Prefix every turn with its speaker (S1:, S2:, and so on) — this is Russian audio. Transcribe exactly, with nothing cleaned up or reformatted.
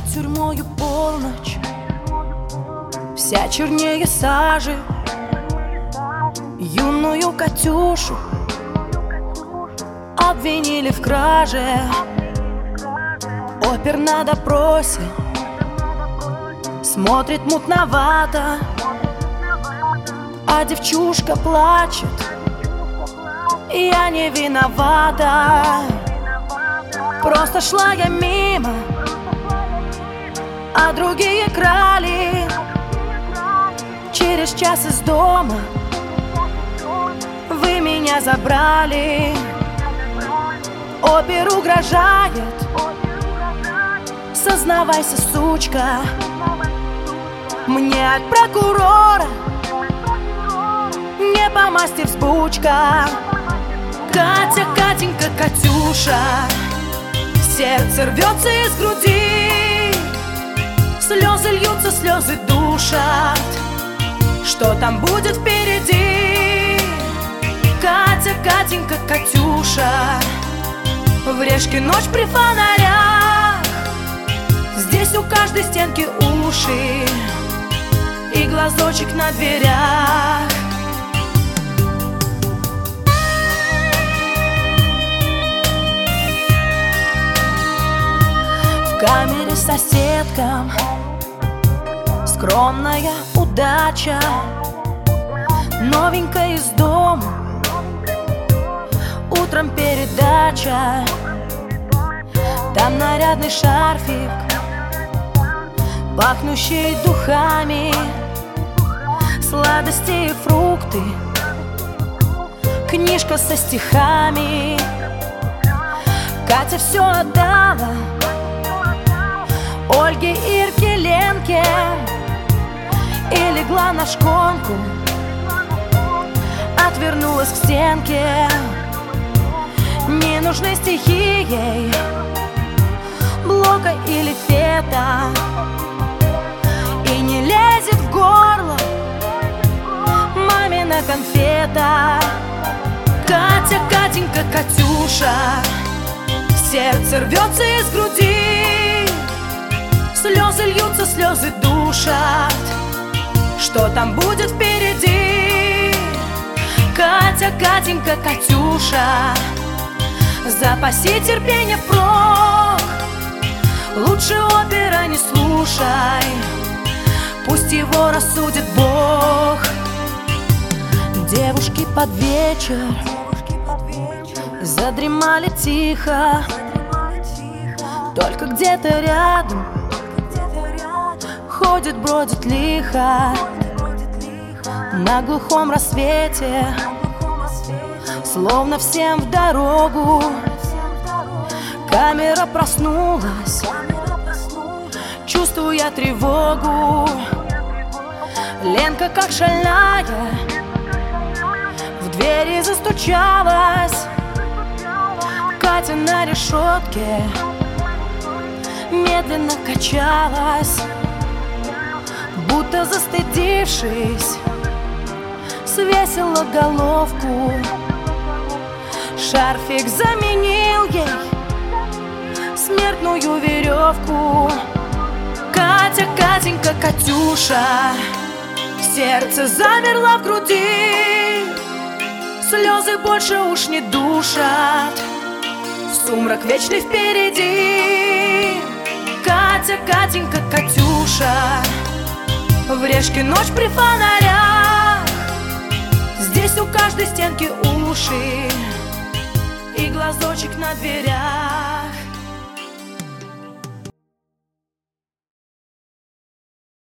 S1: тюрьмою полночь, вся чернее сажи. Юную Катюшу обвинили в краже. Опер на допросе смотрит мутновато, а девчушка плачет: я не виновата. Просто шла я мимо, а другие крали. Через час из дома вы меня забрали. Опер угрожает: сознавайся, сучка. Мне от прокурора не по масти взбучка. Катя, Катенька, Катюша, сердце рвется из груди, слезы льются, слезы душат. Что там будет впереди? Катя, Катенька, Катюша, в Решке ночь при фонарях. Здесь у каждой стенки уши и глазочек на дверях. В камере соседкам скромная удача. Новенькая из дома, утром передача. Там нарядный шарфик, пахнущий духами, сладости и фрукты, книжка со стихами. Катя все отдала Ольге, Ирке, Ленке и легла на шконку, отвернулась к стенке. Не нужны стихи ей, Блока или Фета, и не лезет в горло мамина конфета. Катя, Катенька, Катюша, сердце рвется из груди, слезы льются, слезы душат. Что там будет впереди? Катя, Катенька, Катюша, запаси терпение впрок. Лучше опера не слушай, пусть его рассудит Бог. Девушки под вечер задремали тихо, только где-то рядом ходит, бродит лихо. На глухом рассвете, словно всем в дорогу, камера проснулась, чувствуя тревогу. Ленка, как шальная, в двери застучалась. Катя на решетке медленно качалась, будто застыдившись, свесила головку. Шарфик заменил ей смертную веревку. Катя, Катенька, Катюша, сердце замерло в груди, слезы больше уж не душат, сумрак вечный впереди. Катя, Катенька, Катюша, в Решке ночь при фонарях. Здесь у каждой стенки уши и глазочек на дверях.